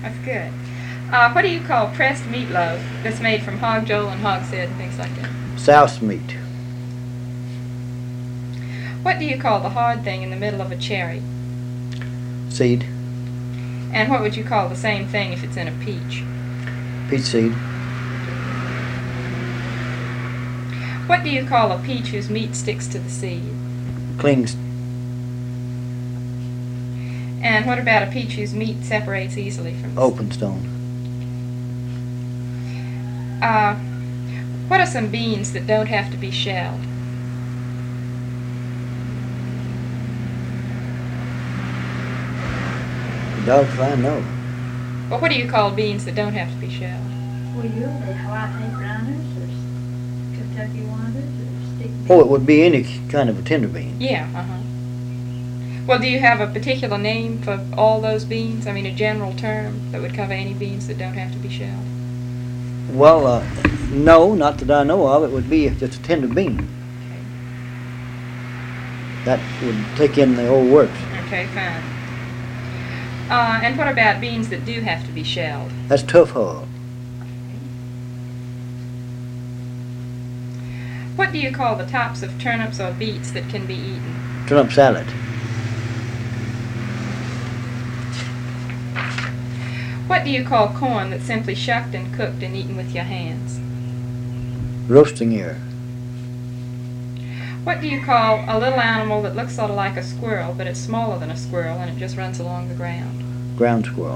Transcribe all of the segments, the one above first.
That's good. What do you call pressed meatloaf that's made from hog jowl and hog's head and things like that? Souse meat. What do you call the hard thing in the middle of a cherry? Seed. And what would you call the same thing if it's in a peach? Peach seed. What do you call a peach whose meat sticks to the seed? Clings. And what about a peach whose meat separates easily from the Open stone. What are some beans that don't have to be shelled? Dog if I know. Well, what do you call beans that don't have to be shelled? Well, you'll be white pink runners or Kentucky wonders or stick beans. Oh, it would be any kind of a tender bean. Yeah, Well, do you have a particular name for all those beans? I mean, a general term that would cover any beans that don't have to be shelled? Well, no, not that I know of. It would be just a tender bean. That would take in the old works. Okay, fine. And what about beans that do have to be shelled? That's tough hog. What do you call the tops of turnips or beets that can be eaten? Turnip salad. What do you call corn that's simply shucked and cooked and eaten with your hands? Roasting ear. What do you call a little animal that looks sort of like a squirrel, but it's smaller than a squirrel and it just runs along the ground? Ground squirrel.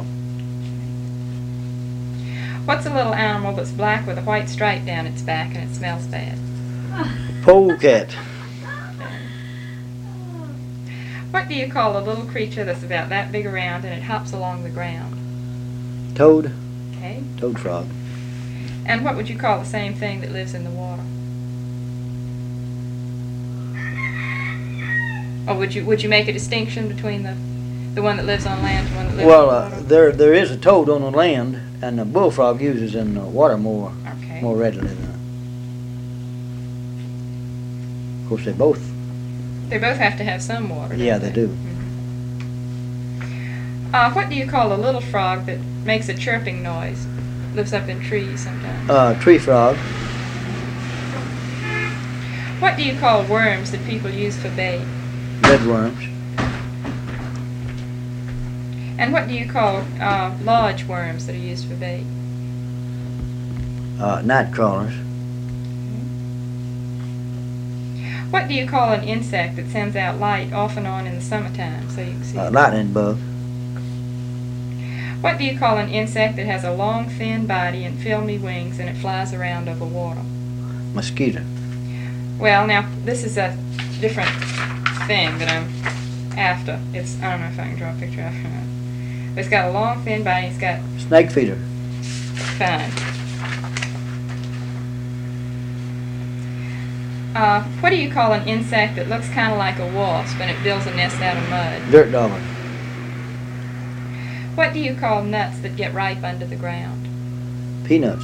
What's a little animal that's black with a white stripe down its back and it smells bad? Polecat. What do you call a little creature that's about that big around and it hops along the ground? Toad. Okay. Toad frog. And what would you call the same thing that lives in the water? Or would you make a distinction between the one that lives on land and the one that lives in the water? There is a toad on the land, and the bullfrog uses in the water more readily than. Of course, they both have to have some water. Yeah, don't they do. Mm-hmm. What do you call a little frog that makes a chirping noise? Lives up in trees sometimes. Tree frog. What do you call worms that people use for bait? Redworms. And what do you call large worms that are used for bait? Night crawlers. What do you call an insect that sends out light off and on in the summertime so you can see it? Lightning bug. What do you call an insect that has a long, thin body and filmy wings and it flies around over water? Mosquito. Well, now, this is a different thing that I'm after. I don't know if I can draw a picture after that. But it's got a long, thin body. It's got... Snake feeder. Fine. What do you call an insect that looks kind of like a wasp and it builds a nest out of mud? Dirt dauber. What do you call nuts that get ripe under the ground? Peanuts.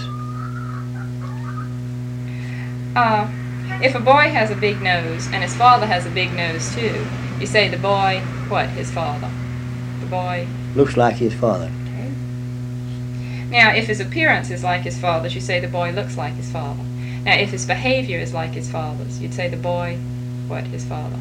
If a boy has a big nose and his father has a big nose too, you say the boy, what, his father? The boy... Looks like his father. Okay. Now, if his appearance is like his father's, you say the boy looks like his father. Now, if his behavior is like his father's, you'd say the boy, what, his father?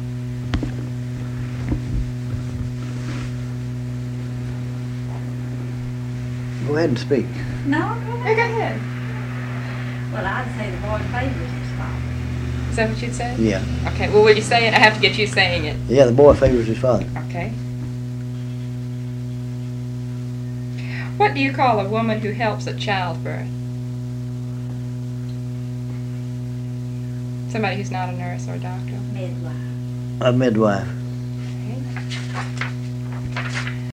Go ahead and speak. No, Yeah, go ahead. well, I'd say the boy favors his father. Is that what you'd say? Yeah. Okay, well, will you say it? I have to get you saying it. Yeah, the boy favors his father. Okay. What do you call a woman who helps at childbirth? Somebody who's not a nurse or a doctor. Midwife. A midwife. Okay.